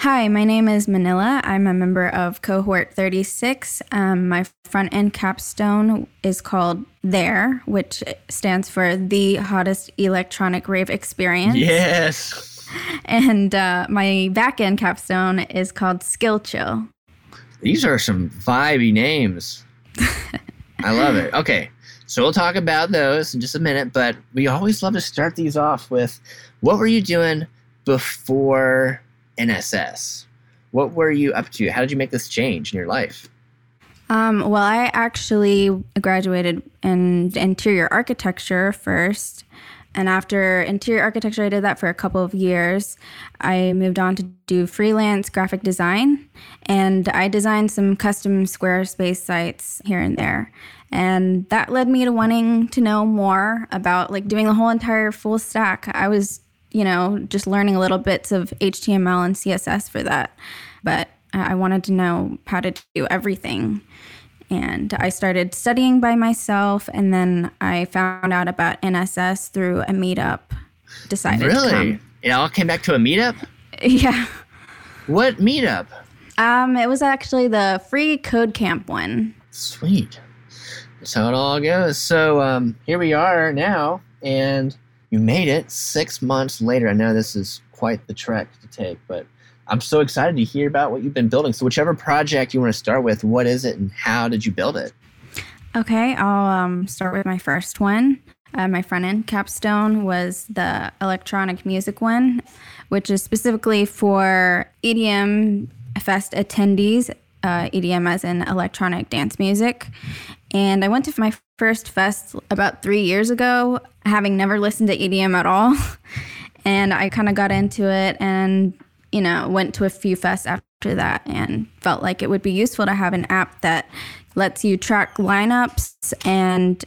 Hi, my name is Manila. I'm a member of Cohort 36. My front end capstone is called THERE, which stands for The Hottest Electronic Rave Experience. Yes. And my back end capstone is called Skill Chill. These are some vibey names. I love it. Okay, so we'll talk about those in just a minute, but we always love to start these off with, what were you doing before NSS? What were you up to? How did you make this change in your life? Well, I actually graduated in interior architecture first. And after interior architecture, I did that for a couple of years. I moved on to do freelance graphic design, and I designed some custom Squarespace sites here and there. And that led me to wanting to know more about like doing the whole entire full stack. I was, just learning a little bits of HTML and CSS for that. But I wanted to know how to do everything. And I started studying by myself, and then I found out about NSS through a meetup. Decided to come. It all came back to a meetup? Yeah. What meetup? It was actually the free Code Camp one. Sweet. That's how it all goes. So here we are now, and you made it 6 months later. I know this is quite the trek to take, but I'm so excited to hear about what you've been building. So whichever project you want to start with, what is it and how did you build it? Okay, I'll start with my first one. My front-end capstone was the electronic music one, which is specifically for EDM Fest attendees, EDM as in electronic dance music. And I went to my first fest about 3 years ago, having never listened to EDM at all. And I kind of got into it and went to a few fests after that and felt like it would be useful to have an app that lets you track lineups and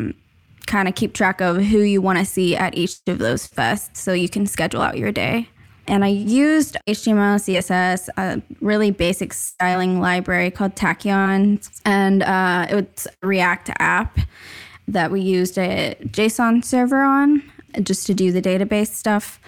kind of keep track of who you want to see at each of those fests so you can schedule out your day. And I used HTML, CSS, a really basic styling library called Tachyon, and it was a React app that we used a JSON server on just to do the database stuff.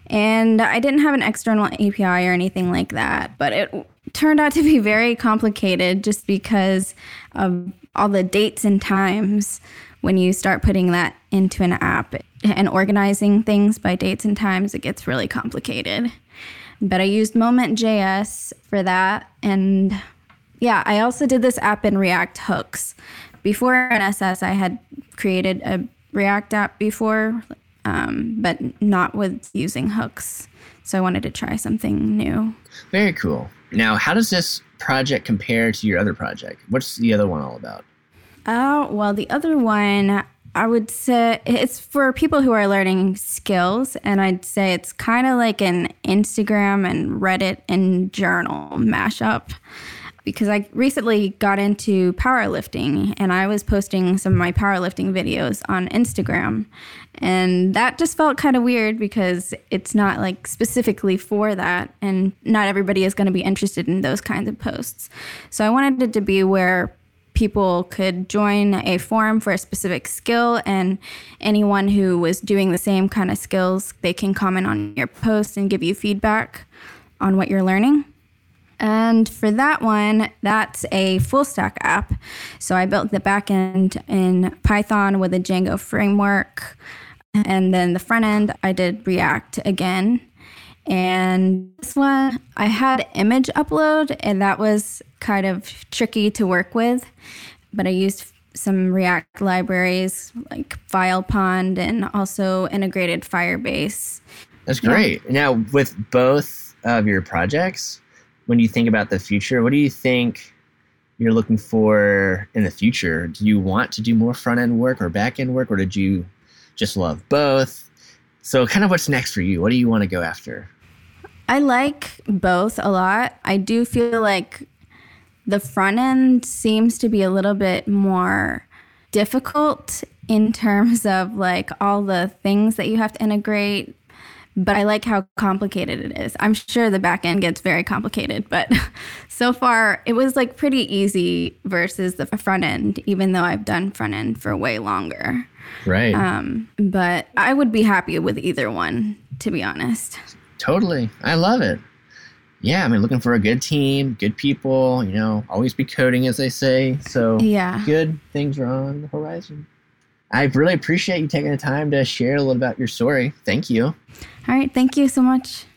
And I didn't have an external API or anything like that, but it turned out to be very complicated just because of all the dates and times when you start putting that into an app and organizing things by dates and times, it gets really complicated. But I used Moment.js for that. And yeah, I also did this app in React hooks. Before NSS, I had created a React app before, but not with using hooks. So I wanted to try something new. Very cool. Now, how does this project compare to your other project? What's the other one all about? Well, the other one, I would say it's for people who are learning skills. And I'd say it's kind of like an Instagram and Reddit and journal mashup. Because I recently got into powerlifting and I was posting some of my powerlifting videos on Instagram. And that just felt kind of weird because it's not like specifically for that. And not everybody is going to be interested in those kinds of posts. So I wanted it to be where people could join a forum for a specific skill, and anyone who was doing the same kind of skills, they can comment on your post and give you feedback on what you're learning. And for that one, that's a full stack app. So I built the back end in Python with a Django framework. And then the front end, I did React again. And this one, I had image upload, and that was kind of tricky to work with. But I used some React libraries like FilePond and also integrated Firebase. That's great. Yeah. Now, with both of your projects, when you think about the future, what do you think you're looking for in the future? Do you want to do more front-end work or back-end work, or did you just love both? So kind of what's next for you? What do you want to go after? I like both a lot. I do feel like the front end seems to be a little bit more difficult in terms of like all the things that you have to integrate. But I like how complicated it is. I'm sure the back end gets very complicated, but so far it was like pretty easy versus the front end, even though I've done front end for way longer. Right. But I would be happy with either one, to be honest. Totally. I love it. yeah, I mean, looking for a good team, good people, always be coding, as they say. So Yeah. good things are on the horizon. I really appreciate you taking the time to share a little about your story. Thank you. All right. Thank you so much.